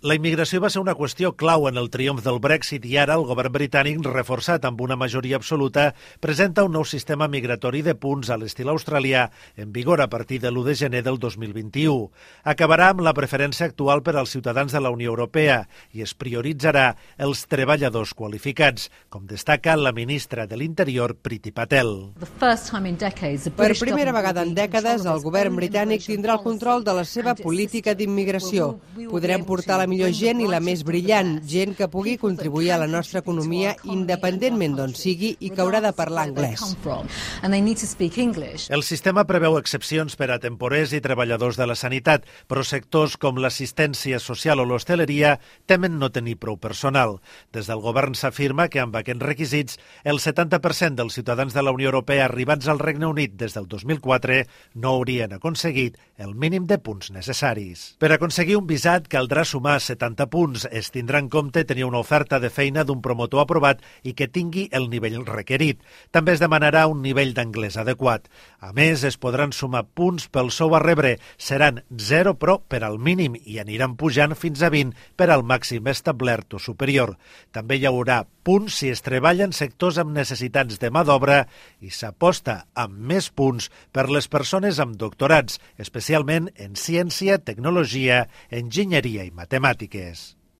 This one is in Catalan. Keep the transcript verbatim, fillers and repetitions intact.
La immigració va ser una qüestió clau en el triomf del Brexit i ara el govern britànic, reforçat amb una majoria absoluta, presenta un nou sistema migratori de punts a l'estil australià, en vigor a partir de l'u de gener del dos mil vint-i-u. Acabarà amb la preferència actual per als ciutadans de la Unió Europea i es prioritzarà els treballadors qualificats, com destaca la ministra de l'Interior, Priti Patel. Per primera vegada en dècades, el govern britànic tindrà el control de la seva política d'immigració. Podrem portar la millor gent i la més brillant, gent que pugui contribuir a la nostra economia independentment d'on sigui i que haurà de parlar anglès. El sistema preveu excepcions per a temporers i treballadors de la sanitat, però sectors com l'assistència social o l'hostaleria temen no tenir prou personal. Des del govern s'afirma que amb aquests requisits el setanta per cent dels ciutadans de la Unió Europea arribats al Regne Unit des del dos mil quatre no haurien aconseguit el mínim de punts necessaris. Per aconseguir un visat caldrà sumar setanta punts. Es tindrà en compte tenir una oferta de feina d'un promotor aprovat i que tingui el nivell requerit. També es demanarà un nivell d'anglès adequat. A més, es podran sumar punts pel sou a rebre. Seran zero, però, per al mínim i aniran pujant fins a vint per al màxim establert o superior. També hi haurà punts si es treballa en sectors amb necessitats de mà d'obra i s'aposta amb més punts per les persones amb doctorats, especialment en ciència, tecnologia, enginyeria i matemàtiques.